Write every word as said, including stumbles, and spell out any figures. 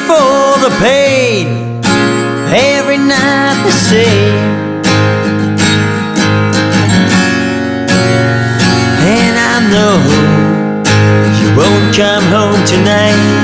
for the pain, every night the same. And I know you won't come home tonight.